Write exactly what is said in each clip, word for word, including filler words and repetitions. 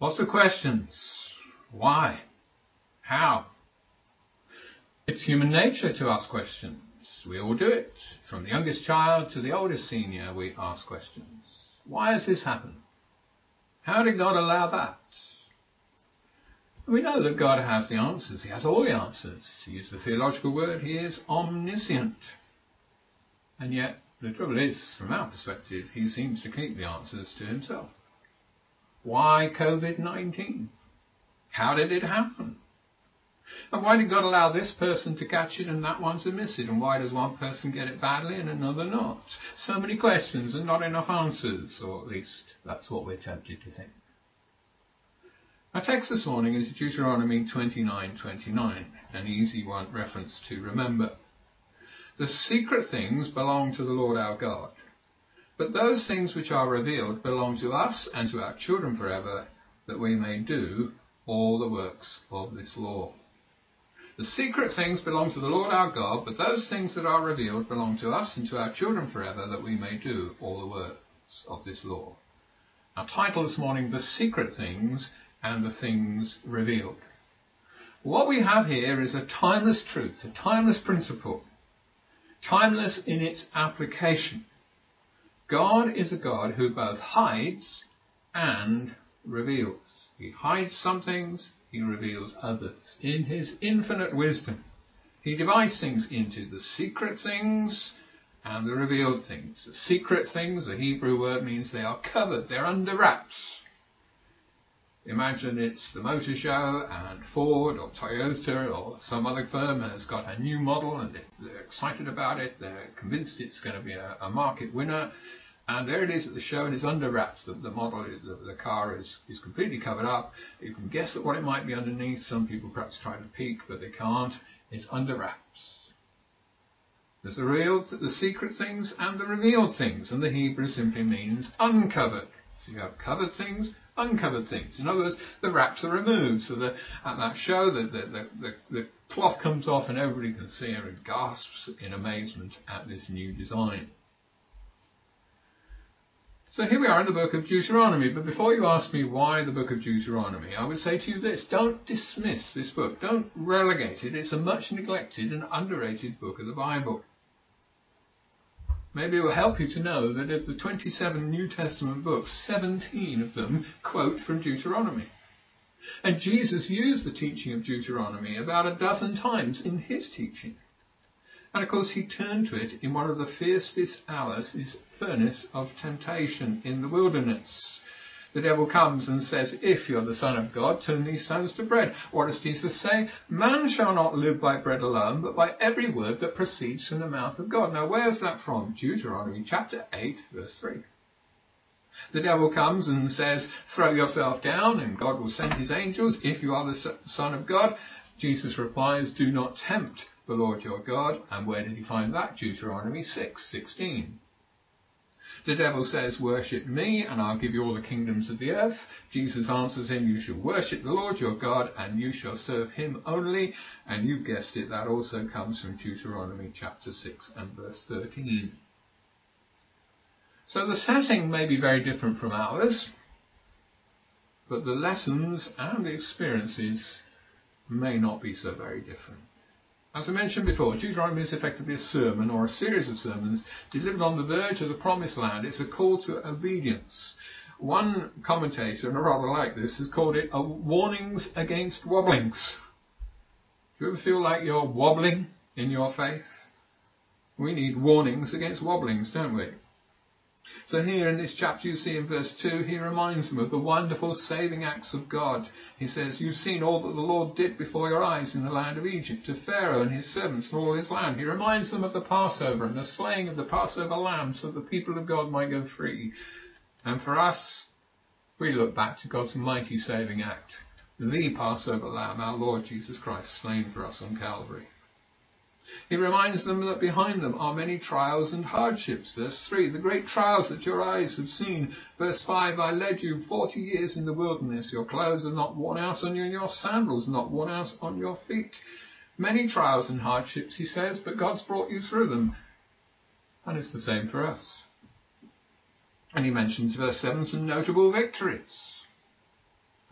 Lots of questions. Why? How? It's human nature to ask questions. We all do it. From the youngest child to the oldest senior, we ask questions. Why has this happened? How did God allow that? We know that God has the answers. He has all the answers. To use the theological word, he is omniscient. And yet, the trouble is, from our perspective, he seems to keep the answers to himself. Why covid nineteen? How did it happen? And why did God allow this person to catch it and that one to miss it? And why does one person get it badly and another not? So many questions and not enough answers, or at least that's what we're tempted to think. Our text this morning is Deuteronomy twenty-nine twenty-nine, an easy one reference to remember. The secret things belong to the Lord our God, but those things which are revealed belong to us and to our children forever, that we may do all the works of this law. The secret things belong to the Lord our God, but those things that are revealed belong to us and to our children forever, that we may do all the works of this law. Our title this morning, The Secret Things and the Things Revealed. What we have here is a timeless truth, a timeless principle, timeless in its application. God is a God who both hides and reveals. He hides some things, he reveals others. In his infinite wisdom, he divides things into the secret things and the revealed things. The secret things, the Hebrew word means they are covered, they're under wraps. Imagine it's the motor show and Ford or Toyota or some other firm has got a new model and they're excited about it, they're convinced it's going to be a, a market winner. And there it is at the show, and it's under wraps. The, the model, the, the car is, is completely covered up. You can guess at what it might be underneath. Some people perhaps try to peek, but they can't. It's under wraps. There's the real, the secret things and the revealed things, and the Hebrew simply means uncovered. So you have covered things, uncovered things. In other words, the wraps are removed. So the, at that show, the, the, the, the, the cloth comes off, and everybody can see her and gasps in amazement at this new design. So here we are in the book of Deuteronomy, but before you ask me why the book of Deuteronomy, I would say to you this: don't dismiss this book, don't relegate it. It's a much neglected and underrated book of the Bible. Maybe it will help you to know that of the twenty-seven New Testament books, seventeen of them quote from Deuteronomy. And Jesus used the teaching of Deuteronomy about a dozen times in his teaching. And of course he turned to it in one of the fiercest hours, his furnace of temptation in the wilderness. The devil comes and says, if you're the Son of God, turn these stones to bread. What does Jesus say? Man shall not live by bread alone, but by every word that proceeds from the mouth of God. Now where's that from? Deuteronomy chapter eight, verse three. The devil comes and says, throw yourself down and God will send his angels if you are the Son of God. Jesus replies, do not tempt the Lord your God. And where did he find that? Deuteronomy six sixteen. The devil says, worship me and I'll give you all the kingdoms of the earth. Jesus answers him, you shall worship the Lord your God and you shall serve him only. And you guessed it, that also comes from Deuteronomy chapter six and verse thirteen. So the setting may be very different from ours, but the lessons and the experiences may not be so very different. As I mentioned before, Deuteronomy is effectively a sermon or a series of sermons delivered on the verge of the promised land. It's a call to obedience. One commentator, and I rather like this, has called it a warnings against wobblings. Do you ever feel like you're wobbling in your faith? We need warnings against wobblings, don't we? So here in this chapter you see in verse two, he reminds them of the wonderful saving acts of God. He says, you've seen all that the Lord did before your eyes in the land of Egypt, to Pharaoh and his servants and all his land. He reminds them of the Passover and the slaying of the Passover lamb so the people of God might go free. And for us, we look back to God's mighty saving act, the Passover lamb, our Lord Jesus Christ, slain for us on Calvary. He reminds them that behind them are many trials and hardships. Verse three, the great trials that your eyes have seen. Verse five, I led you forty years in the wilderness. Your clothes are not worn out on you, and your sandals not worn out on your feet. Many trials and hardships, he says, but God's brought you through them. And it's the same for us. And he mentions, verse seven, some notable victories.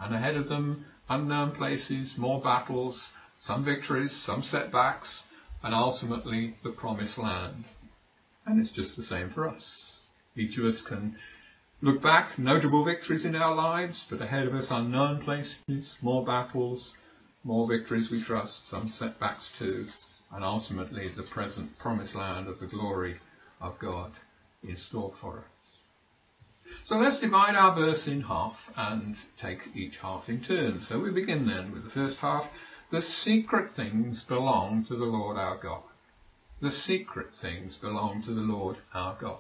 And ahead of them, unknown places, more battles, some victories, some setbacks, and ultimately the promised land. And it's just the same for us. Each of us can look back, notable victories in our lives, but ahead of us unknown places, more battles, more victories we trust, some setbacks too, and ultimately the present promised land of the glory of God in store for us. So let's divide our verse in half and take each half in turn. So we begin then with the first half. The secret things belong to the Lord our God. The secret things belong to the Lord our God.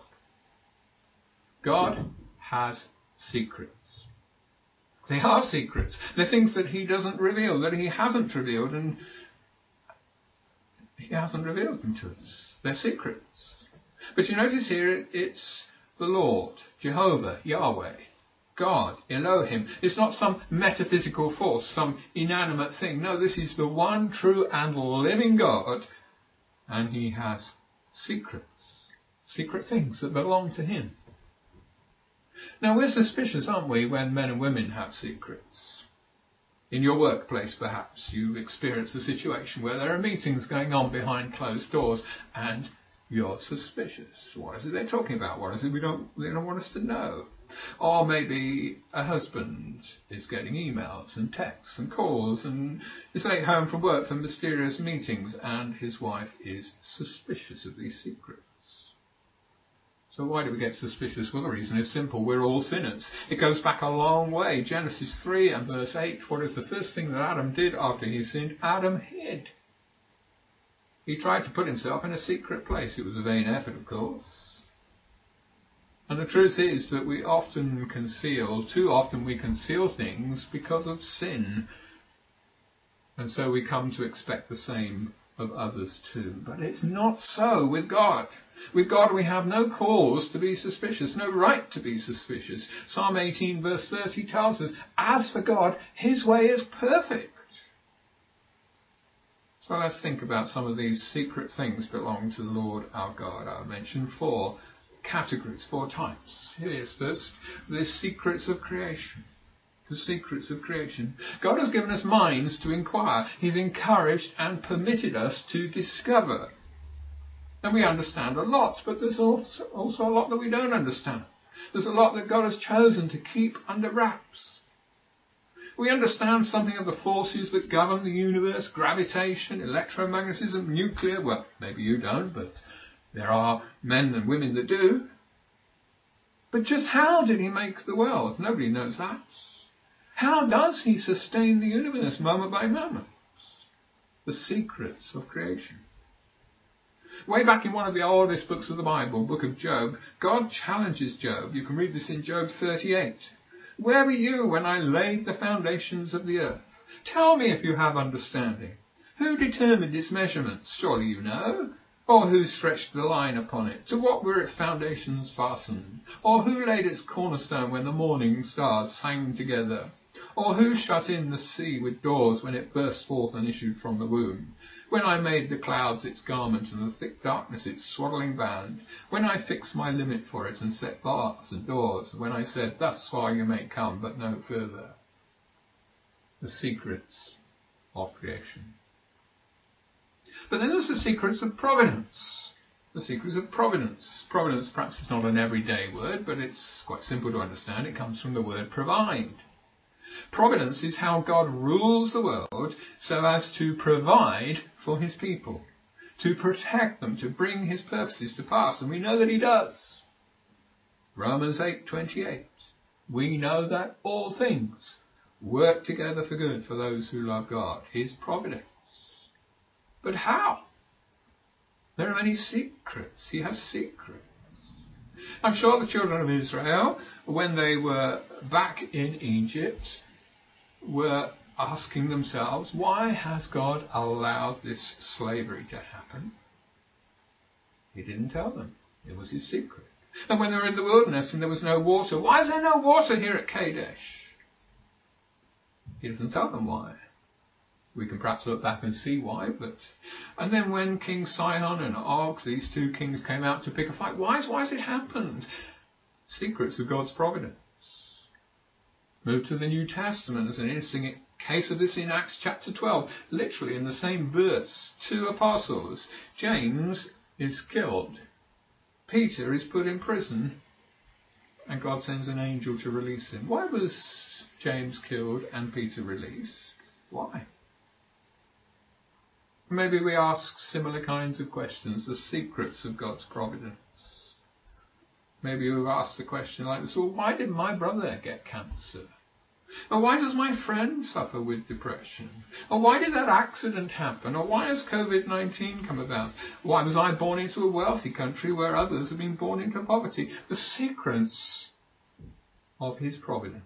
God has secrets. They are secrets. They're things that he doesn't reveal, that he hasn't revealed, and he hasn't revealed them to us. They're secrets. But you notice here it's the Lord, Jehovah, Yahweh, God, Elohim. It's not some metaphysical force, some inanimate thing. No, this is the one true and living God, and he has secrets, secret things that belong to him. Now, we're suspicious, aren't we, when men and women have secrets? In your workplace, perhaps, you experience a situation where there are meetings going on behind closed doors, and you're suspicious. What is it they're talking about? What is it we don't, they don't want us to know? Or maybe a husband is getting emails and texts and calls and is late home from work for mysterious meetings, and his wife is suspicious of these secrets. So why do we get suspicious? Well, the reason is simple. We're all sinners. It goes back a long way. Genesis three and verse eight. What is the first thing that Adam did after he sinned? Adam hid. He tried to put himself in a secret place. It was a vain effort, of course. And the truth is that we often conceal, too often we conceal things because of sin. And so we come to expect the same of others too. But it's not so with God. With God we have no cause to be suspicious, no right to be suspicious. Psalm eighteen verse thirty tells us, as for God, his way is perfect. So let's think about some of these secret things belong to the Lord our God. I'll mention four categories, four types. Here's first, the secrets of creation. The secrets of creation. God has given us minds to inquire. He's encouraged and permitted us to discover. And we understand a lot, but there's also, also a lot that we don't understand. There's a lot that God has chosen to keep under wraps. We understand something of the forces that govern the universe, gravitation, electromagnetism, nuclear. Well, maybe you don't, but there are men and women that do. But just how did he make the world? Nobody knows that. How does he sustain the universe moment by moment? The secrets of creation. Way back in one of the oldest books of the Bible, Book of Job, God challenges Job. You can read this in Job thirty-eight. Where were you when I laid the foundations of the earth? Tell me if you have understanding. Who determined its measurements? Surely you know. Or who stretched the line upon it? To what were its foundations fastened? Or who laid its cornerstone when the morning stars sang together? Or who shut in the sea with doors when it burst forth and issued from the womb? When I made the clouds its garment and the thick darkness its swaddling band, when I fixed my limit for it and set bars and doors, when I said, thus far you may come, but no further. The secrets of creation. But then there's the secrets of providence. The secrets of providence. Providence perhaps is not an everyday word, but it's quite simple to understand. It comes from the word provide. Providence is how God rules the world so as to provide for his people, to protect them, to bring his purposes to pass. And we know that he does. Romans eight twenty-eight. We know that all things work together for good for those who love God. His providence. But how? There are many secrets. He has secrets. I'm sure the children of Israel, when they were back in Egypt, were asking themselves, why has God allowed this slavery to happen? He didn't tell them. It was his secret. And when they were in the wilderness and there was no water, why is there no water here at Kadesh? He doesn't tell them why. We can perhaps look back and see why, but... And then when King Sihon and Og, these two kings, came out to pick a fight, why, why has it happened? Secrets of God's providence. Move to the New Testament. There's an interesting case of this in Acts chapter twelve. Literally in the same verse, two apostles. James is killed. Peter is put in prison. And God sends an angel to release him. Why was James killed and Peter released? Why? Maybe we ask similar kinds of questions, the secrets of God's providence. Maybe we've asked a question like this, well, why did my brother get cancer? Or why does my friend suffer with depression? Or why did that accident happen? Or why has covid nineteen come about? Why was I born into a wealthy country where others have been born into poverty? The secrets of his providence.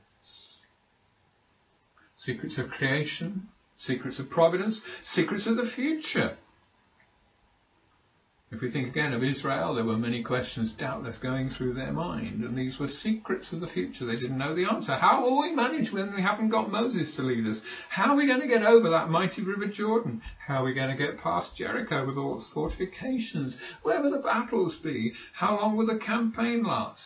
Secrets of creation, secrets of providence, secrets of the future. If we think again of Israel, there were many questions doubtless going through their mind, and these were secrets of the future. They didn't know the answer. How will we manage when we haven't got Moses to lead us? How are we going to get over that mighty river Jordan? How are we going to get past Jericho with all its fortifications? Where will the battles be? How long will the campaign last?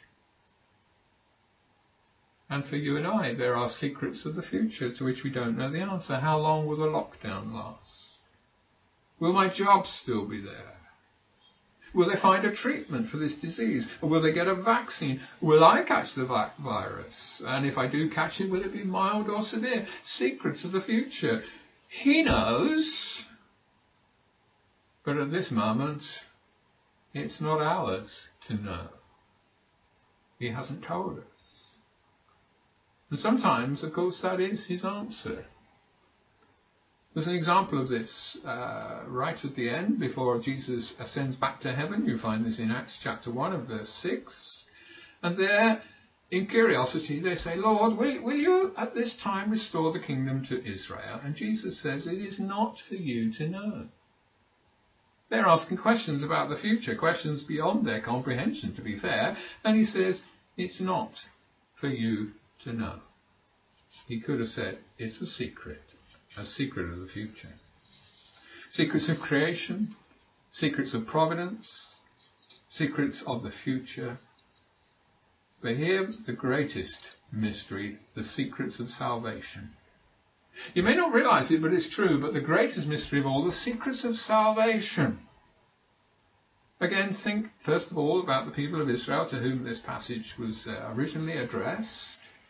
And for you and I, there are secrets of the future to which we don't know the answer. How long will the lockdown last? Will my job still be there? Will they find a treatment for this disease? Or will they get a vaccine? Will I catch the virus? And if I do catch it, will it be mild or severe? Secrets of the future. He knows. But at this moment, it's not ours to know. He hasn't told us. And sometimes, of course, that is his answer. There's an example of this uh, right at the end, before Jesus ascends back to heaven. You find this in Acts chapter one and verse six. And there, in curiosity, they say, Lord, will, will you at this time restore the kingdom to Israel? And Jesus says, it is not for you to know. They're asking questions about the future, questions beyond their comprehension, to be fair. And he says, it's not for you to know. He could have said, it's a secret. A secret of the future. Secrets of creation, secrets of providence, secrets of the future. But here, the greatest mystery, the secrets of salvation. You may not realize it, but it's true, but the greatest mystery of all, the secrets of salvation. Again, think first of all about the people of Israel to whom this passage was uh, originally addressed.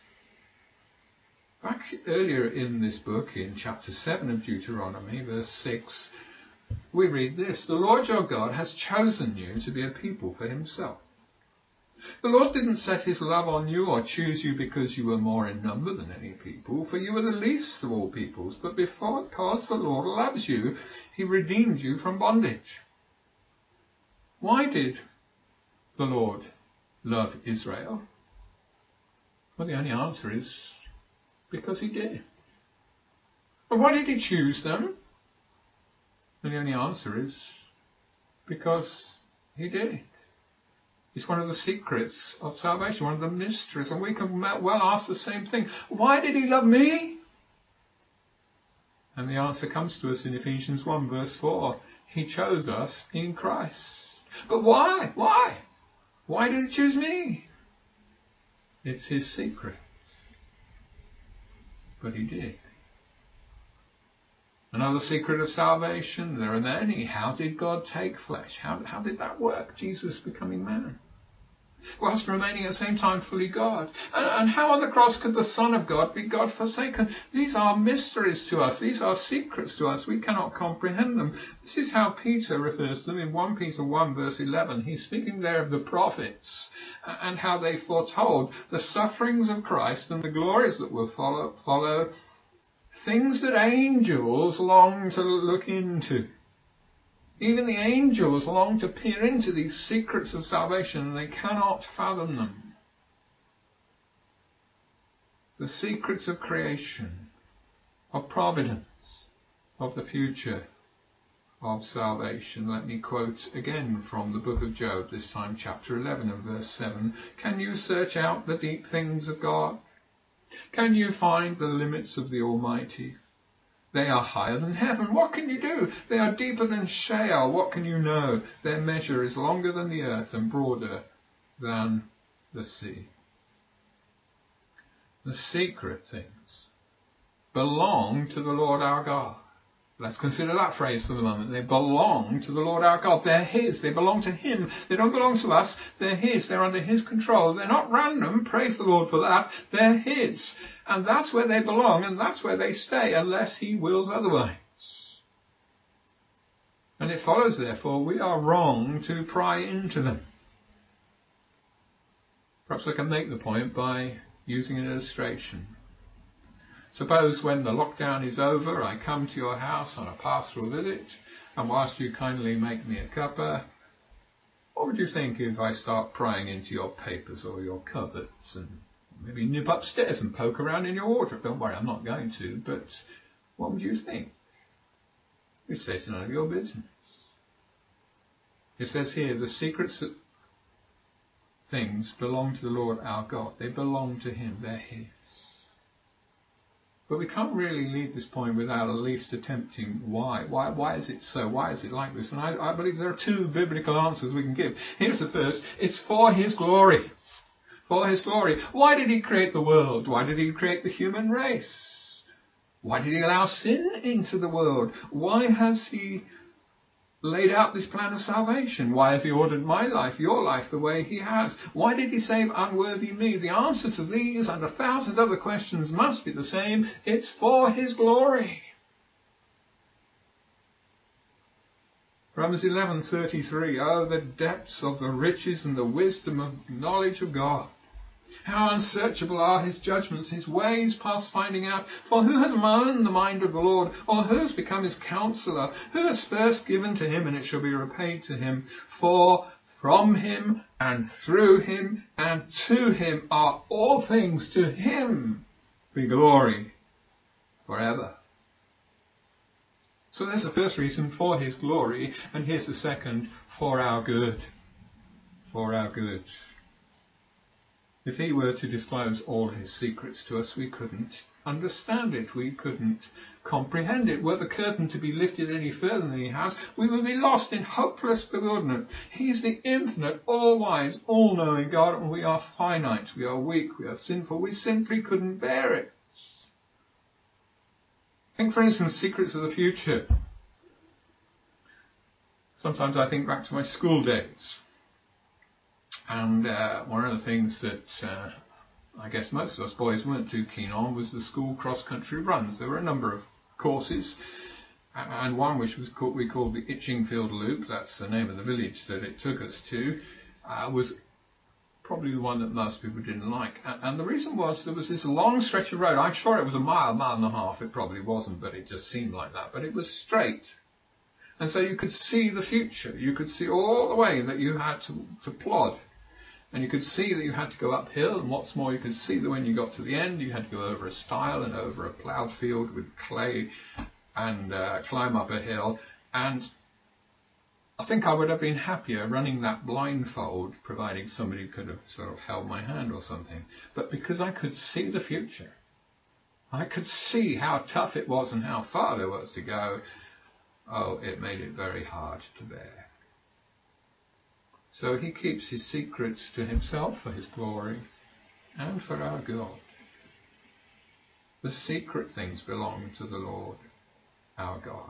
Back earlier in this book, in chapter seven of Deuteronomy, verse six, we read this: the Lord your God has chosen you to be a people for himself. The Lord didn't set his love on you or choose you because you were more in number than any people, for you were the least of all peoples, but because the Lord loves you, he redeemed you from bondage. Why did the Lord love Israel? Well, the only answer is because he did. And why did he choose them? And the only answer is because he did. It's one of the secrets of salvation, one of the mysteries. And we can well ask the same thing. Why did he love me? And the answer comes to us in Ephesians one verse four. He chose us in Christ. But why? Why? Why did he choose me? It's his secret. But he did. Another secret of salvation, there are many. How did God take flesh? How, how did that work? Jesus becoming man. Whilst remaining at the same time fully God. And, and how on the cross could the Son of God be God forsaken? These are mysteries to us. These are secrets to us. We cannot comprehend them. This is how Peter refers to them in First Peter one verse eleven. He's speaking there of the prophets and how they foretold the sufferings of Christ and the glories that will follow, follow things that angels long to look into. Even the angels long to peer into these secrets of salvation, and they cannot fathom them. The secrets of creation, of providence, of the future, of salvation. Let me quote again from the book of Job, this time chapter eleven and verse seven. Can you search out the deep things of God? Can you find the limits of the Almighty? They are higher than heaven. What can you do? They are deeper than Sheol. What can you know? Their measure is longer than the earth and broader than the sea. The secret things belong to the Lord our God. Let's consider that phrase for the moment. They belong to the Lord our God. They're His. They belong to Him. They don't belong to us. They're His. They're under His control. They're not random. Praise the Lord for that. They're His. And that's where they belong, and that's where they stay, unless He wills otherwise. And it follows, therefore, we are wrong to pry into them. Perhaps I can make the point by using an illustration. Suppose when the lockdown is over, I come to your house on a pastoral visit, and whilst you kindly make me a cuppa, what would you think if I start prying into your papers or your cupboards and maybe nip upstairs and poke around in your wardrobe? Don't worry, I'm not going to, but what would you think? You'd say it's none of your business. It says here, the secrets of things belong to the Lord our God. They belong to Him. They're His. But we can't really leave this point without at least attempting why. Why Why is it so? Why is it like this? And I, I believe there are two biblical answers we can give. Here's the first. It's for His glory. For His glory. Why did He create the world? Why did He create the human race? Why did He allow sin into the world? Why has He laid out this plan of salvation? Why has He ordered my life, your life, the way He has? Why did He save unworthy me? The answer to these and a thousand other questions must be the same. It's for His glory. Romans eleven thirty-three. Oh, the depths of the riches and the wisdom of knowledge of God. How unsearchable are His judgments, His ways past finding out. For who has known the mind of the Lord? Or who has become His counselor? Who has first given to Him, and it shall be repaid to Him? For from Him, and through Him, and to Him are all things. To Him be glory forever. So there's the first reason, for His glory. And here's the second, for our good. For our good. If He were to disclose all His secrets to us, we couldn't understand it. We couldn't comprehend it. Were the curtain to be lifted any further than He has, we would be lost in hopeless bewilderment. He's the infinite, all-wise, all-knowing God, and we are finite. We are weak. We are sinful. We simply couldn't bear it. Think, for instance, secrets of the future. Sometimes I think back to my school days. And uh, one of the things that uh, I guess most of us boys weren't too keen on was the school cross-country runs. There were a number of courses, and one which was called, we called the Itchingfield Loop, that's the name of the village that it took us to, uh, was probably the one that most people didn't like. And, and the reason was there was this long stretch of road. I'm sure it was a mile, mile and a half. It probably wasn't, but it just seemed like that. But it was straight. And so you could see the future. You could see all the way that you had to, to plod. And you could see that you had to go uphill, and what's more, you could see that when you got to the end, you had to go over a stile and over a ploughed field with clay and uh, climb up a hill. And I think I would have been happier running that blindfold, providing somebody could have sort of held my hand or something. But because I could see the future, I could see how tough it was and how far there was to go, oh, it made it very hard to bear. So He keeps His secrets to Himself for His glory and for our good. The secret things belong to the Lord our God.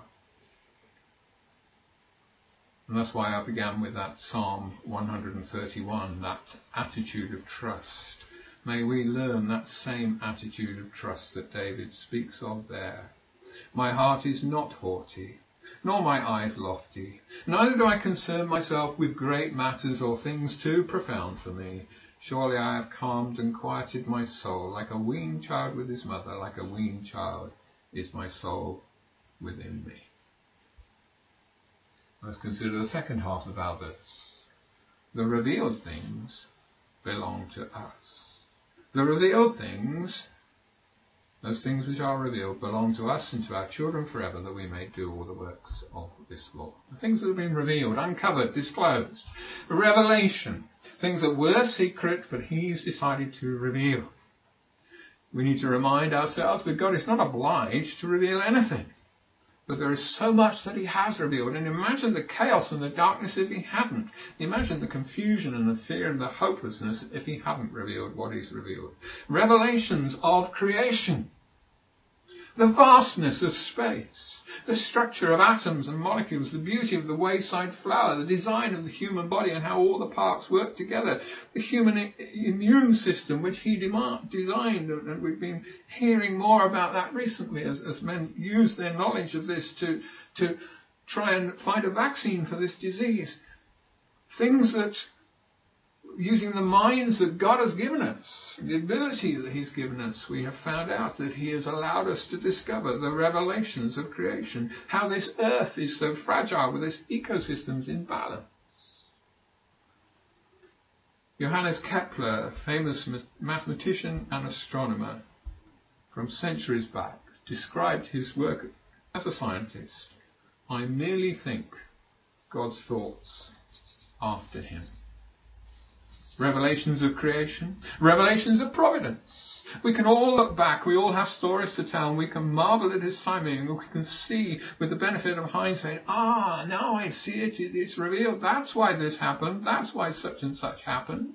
And that's why I began with that Psalm one thirty-one, that attitude of trust. May we learn that same attitude of trust that David speaks of there. My heart is not haughty, nor my eyes lofty. Neither do I concern myself with great matters or things too profound for me. Surely I have calmed and quieted my soul, like a weaned child with his mother, like a weaned child is my soul within me. Let's consider the second half of our verse. The revealed things belong to us. The revealed things, those things which are revealed, belong to us and to our children forever, that we may do all the works of this law. The things that have been revealed, uncovered, disclosed. Revelation. Things that were secret, but He's decided to reveal. We need to remind ourselves that God is not obliged to reveal anything. But there is so much that he has revealed. And imagine the chaos and the darkness if he hadn't. Imagine the confusion and the fear and the hopelessness if he hadn't revealed what he's revealed. Revelations of creation. The vastness of space. The structure of atoms and molecules. The beauty of the wayside flower. The design of the human body and how all the parts work together. The human I- immune system which he demand, designed. And we've been hearing more about that recently as, as men use their knowledge of this to, to try and find a vaccine for this disease. Things that, using the minds that God has given us, the ability that he's given us, we have found out that he has allowed us to discover the revelations of creation, how this earth is so fragile with its ecosystems in balance. Johannes Kepler, famous mathematician and astronomer from centuries back, described his work as a scientist. I merely think God's thoughts after him. Revelations of creation, revelations of providence. We can all look back, we all have stories to tell, and we can marvel at his timing, and we can see with the benefit of hindsight, ah, now I see it, it's revealed, that's why this happened, that's why such and such happened.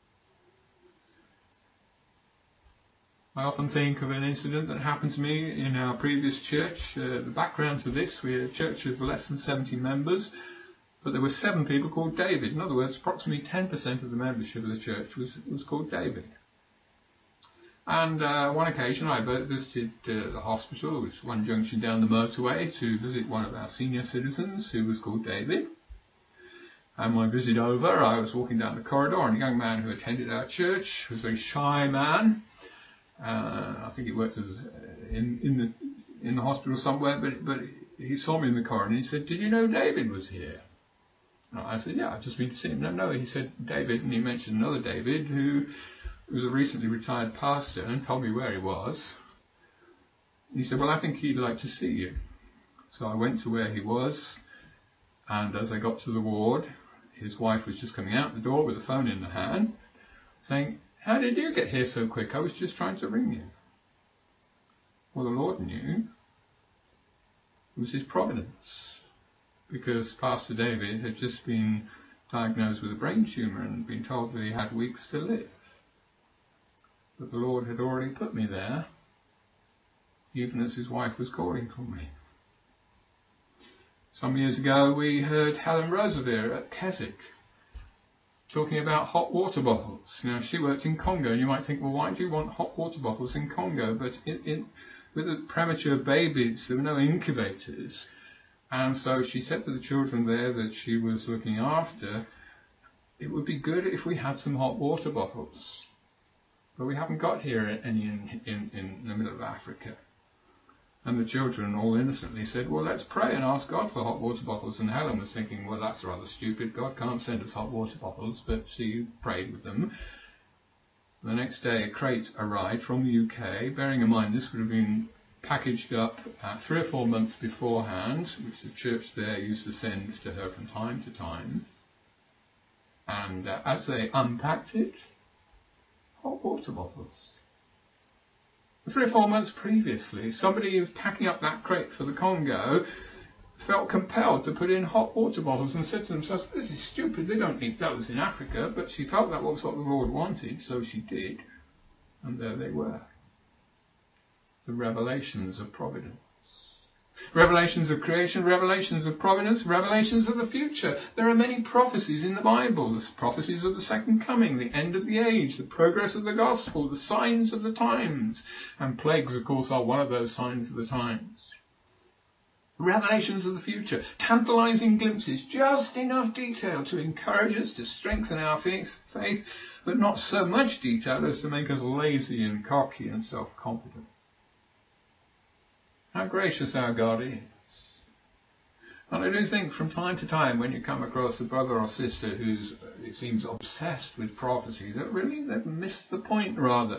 I often think of an incident that happened to me in our previous church. Uh, the background to this, we're a church of less than seventy members. But there were seven people called David. In other words, approximately ten percent of the membership of the church was, was called David. And uh, one occasion I visited uh, the hospital, which was one junction down the motorway, to visit one of our senior citizens who was called David. And my visit over, I was walking down the corridor, and a young man who attended our church, was a very shy man. Uh, I think he worked as uh, in, in the in the hospital somewhere, but, but he saw me in the corridor and he said, "Did you know David was here?" I said, "Yeah, I've just been to see him." "No, no," he said, "David," and he mentioned another David who was a recently retired pastor and told me where he was. And he said, "Well, I think he'd like to see you." So I went to where he was, and as I got to the ward, his wife was just coming out the door with a phone in her hand, saying, "How did you get here so quick? I was just trying to ring you." Well, the Lord knew. It was his providence. Because Pastor David had just been diagnosed with a brain tumour and been told that he had weeks to live. But the Lord had already put me there, even as his wife was calling for me. Some years ago we heard Helen Roseveare at Keswick talking about hot water bottles. Now, she worked in Congo, and you might think, well, why do you want hot water bottles in Congo? But in, in, with the premature babies, there were no incubators. And so she said to the children there that she was looking after, it would be good if we had some hot water bottles. But we haven't got here any in, in, in the middle of Africa. And the children all innocently said, well, let's pray and ask God for hot water bottles. And Helen was thinking, well, that's rather stupid. God can't send us hot water bottles. But she prayed with them. The next day a crate arrived from the U K, bearing in mind this would have been packaged up uh, three or four months beforehand, which the church there used to send to her from time to time. And uh, as they unpacked it, hot water bottles. Three or four months previously, somebody who was packing up that crate for the Congo felt compelled to put in hot water bottles and said to themselves, this is stupid, they don't need those in Africa. But she felt that was what the Lord wanted, so she did. And there they were. The revelations of providence. Revelations of creation, revelations of providence, revelations of the future. There are many prophecies in the Bible. The prophecies of the second coming, the end of the age, the progress of the gospel, the signs of the times. And plagues, of course, are one of those signs of the times. Revelations of the future, tantalizing glimpses, just enough detail to encourage us, to strengthen our faith, but not so much detail as to make us lazy and cocky and self-confident. How gracious our God is. And I do think from time to time when you come across a brother or sister who's, it seems, obsessed with prophecy, that really they've missed the point rather.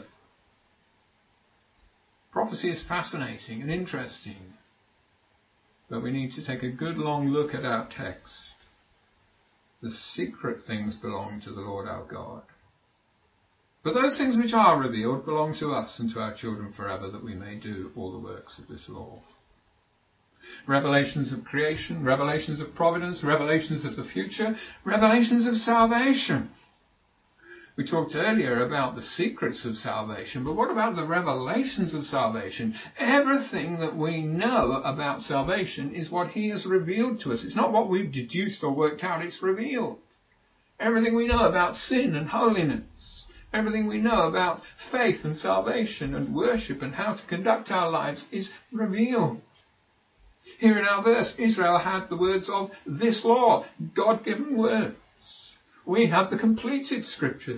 Prophecy is fascinating and interesting, but we need to take a good long look at our text. The secret things belong to the Lord our God. But those things which are revealed belong to us and to our children forever, that we may do all the works of this law. Revelations of creation, revelations of providence, revelations of the future, revelations of salvation. We talked earlier about the secrets of salvation, but what about the revelations of salvation? Everything that we know about salvation is what he has revealed to us. It's not what we've deduced or worked out, it's revealed. Everything we know about sin and holiness, everything we know about faith and salvation and worship and how to conduct our lives is revealed. Here in our verse, Israel had the words of this law, God-given words. We have the completed scriptures.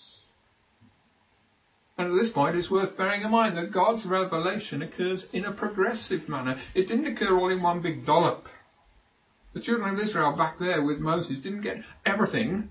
And at this point it's worth bearing in mind that God's revelation occurs in a progressive manner. It didn't occur all in one big dollop. The children of Israel back there with Moses didn't get everything.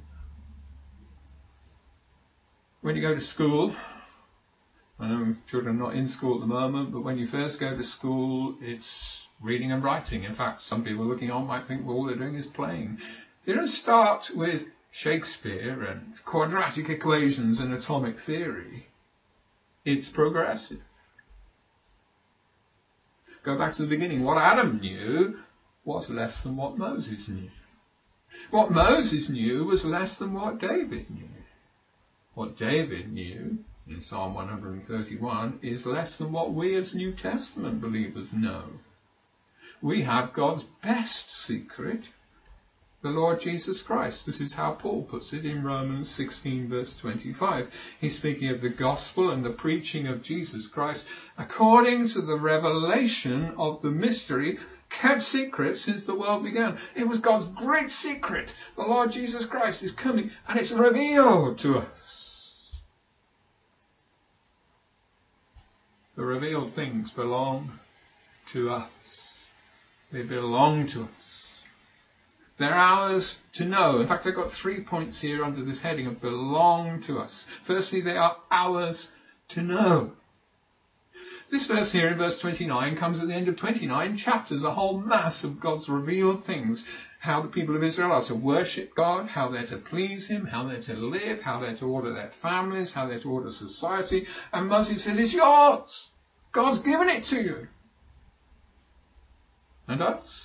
When you go to school, I know children are not in school at the moment, but when you first go to school, it's reading and writing. In fact, some people looking on might think, well, all they're doing is playing. They don't start with Shakespeare and quadratic equations and atomic theory. It's progressive. Go back to the beginning. What Adam knew was less than what Moses knew. What Moses knew was less than what David knew. What David knew in Psalm one thirty-one is less than what we as New Testament believers know. We have God's best secret, the Lord Jesus Christ. This is how Paul puts it in Romans sixteen verse twenty-five. He's speaking of the gospel and the preaching of Jesus Christ according to the revelation of the mystery kept secret since the world began. It was God's great secret. The Lord Jesus Christ is coming and it's revealed to us. The revealed things belong to us. They belong to us. They're ours to know. In fact, I've got three points here under this heading of belong to us. Firstly, they are ours to know. This verse here in verse twenty-nine comes at the end of twenty-nine chapters, a whole mass of God's revealed things. How the people of Israel are to worship God, how they're to please him, how they're to live, how they're to order their families, how they're to order society. And Moses says, it's yours. God's given it to you. And us?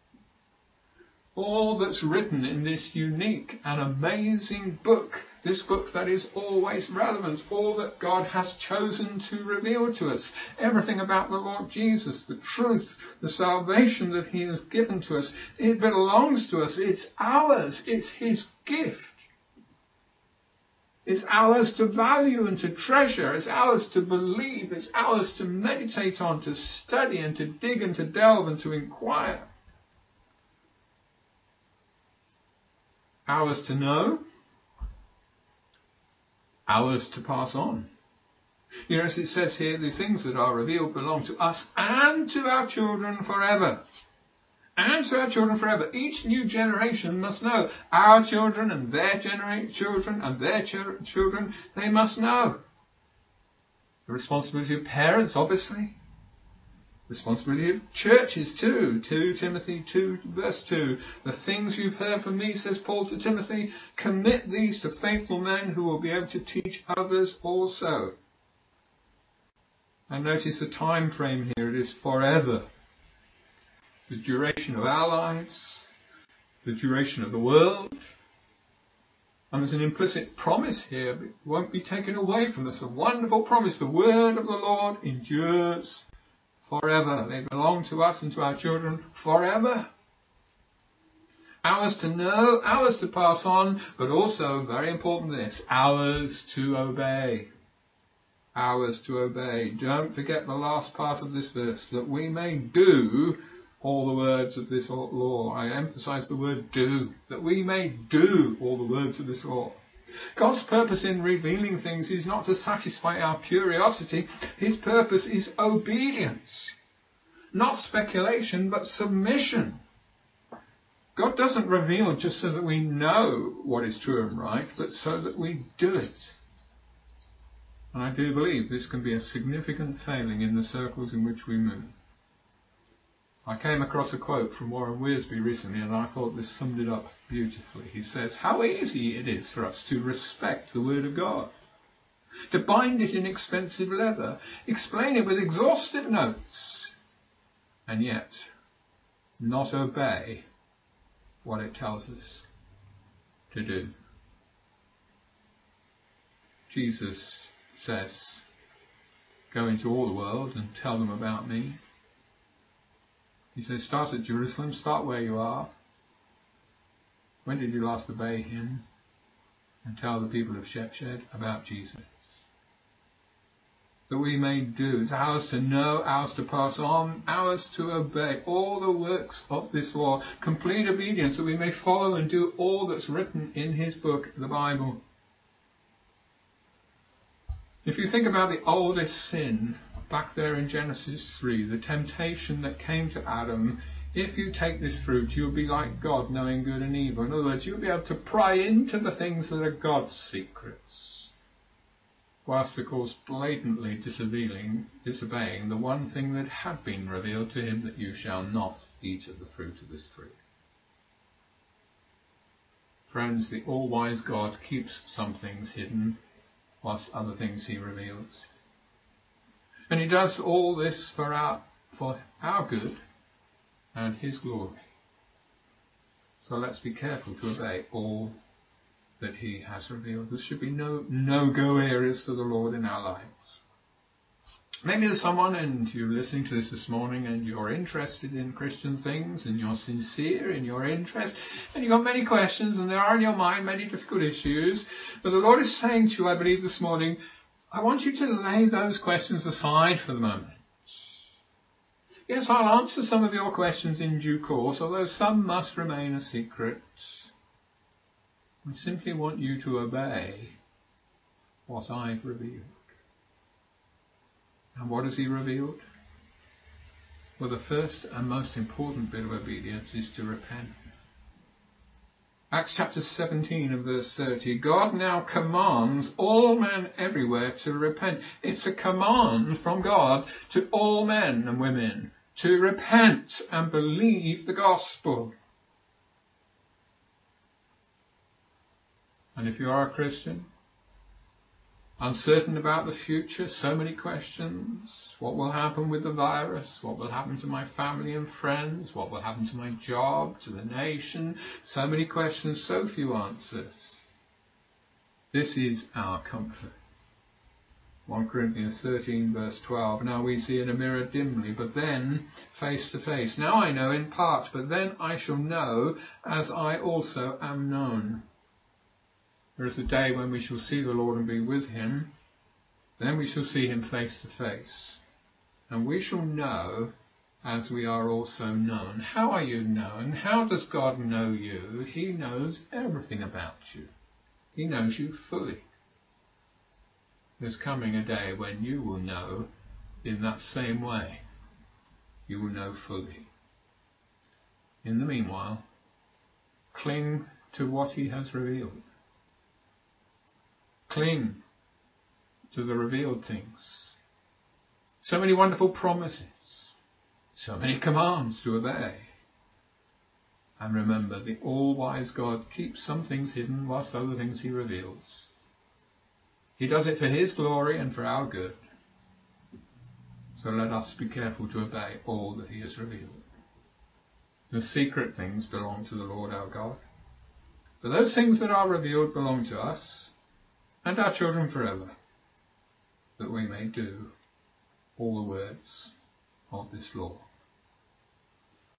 All that's written in this unique and amazing book, this book that is always relevant, all that God has chosen to reveal to us, everything about the Lord Jesus, the truth, the salvation that he has given to us, it belongs to us, it's ours, it's his gift. It's ours to value and to treasure, it's ours to believe, it's ours to meditate on, to study and to dig and to delve and to inquire. Ours to know, ours to pass on. You know, as it says here, the things that are revealed belong to us and to our children forever. And to our children forever. Each new generation must know. Our children and their genera- children and their ch- children, they must know. The responsibility of parents, obviously. Responsibility of churches too. Second Timothy two verse two. The things you've heard from me, says Paul to Timothy, commit these to faithful men who will be able to teach others also. And notice the time frame here. It is forever. The duration of our lives. The duration of the world. And there's an implicit promise here. But it won't be taken away from us. A wonderful promise. The word of the Lord endures forever. They belong to us and to our children forever. Ours to know, ours to pass on, but also, very important this, ours to obey. Ours to obey. Don't forget the last part of this verse, that we may do all the words of this law. I emphasize the word do. That we may do all the words of this law. God's purpose in revealing things is not to satisfy our curiosity. His purpose is obedience. Not speculation, but submission. God doesn't reveal just so that we know what is true and right, but so that we do it. And I do believe this can be a significant failing in the circles in which we move. I came across a quote from Warren Wiersbe recently, and I thought this summed it up beautifully. He says, how easy it is for us to respect the Word of God, to bind it in expensive leather, explain it with exhaustive notes, and yet not obey what it tells us to do. Jesus says, go into all the world and tell them about me. He says, start at Jerusalem, start where you are. When did you last obey him? And tell the people of Shepshed about Jesus. That we may do. It's ours to know, ours to pass on, ours to obey all the works of this law. Complete obedience, that we may follow and do all that's written in his book, the Bible. If you think about the oldest sin, back there in Genesis three, the temptation that came to Adam, if you take this fruit, you'll be like God, knowing good and evil. In other words, you'll be able to pry into the things that are God's secrets, whilst of course blatantly disobeying, disobeying the one thing that had been revealed to him, that you shall not eat of the fruit of this tree. Friends, the all-wise God keeps some things hidden, whilst other things he reveals. And he does all this for our, for our good and his glory. So let's be careful to obey all that he has revealed. There should be no no-go areas for the Lord in our lives. Maybe there's someone and you're listening to this this morning and you're interested in Christian things and you're sincere in your interest and you've got many questions and there are in your mind many difficult issues. But the Lord is saying to you, I believe this morning, I want you to lay those questions aside for the moment. Yes, I'll answer some of your questions in due course, although some must remain a secret. I simply want you to obey what I've revealed. And what has he revealed? Well, the first and most important bit of obedience is to repent. Acts chapter seventeen and verse thirty, God now commands all men everywhere to repent. It's a command from God to all men and women to repent and believe the gospel. And if you are a Christian, uncertain about the future, so many questions. What will happen with the virus? What will happen to my family and friends? What will happen to my job, to the nation? So many questions, so few answers. This is our comfort. First Corinthians thirteen verse twelve, now we see in a mirror dimly, but then face to face. Now I know in part, but then I shall know as I also am known. There is a day when we shall see the Lord and be with him. Then we shall see him face to face. And we shall know as we are also known. How are you known? How does God know you? He knows everything about you. He knows you fully. There's coming a day when you will know in that same way. You will know fully. In the meanwhile, cling to what he has revealed. Cling to the revealed things. So many wonderful promises. So many commands to obey. And remember, the all-wise God keeps some things hidden whilst other things he reveals. He does it for his glory and for our good. So let us be careful to obey all that he has revealed. The secret things belong to the Lord our God. But those things that are revealed belong to us and our children forever, that we may do all the words of this law.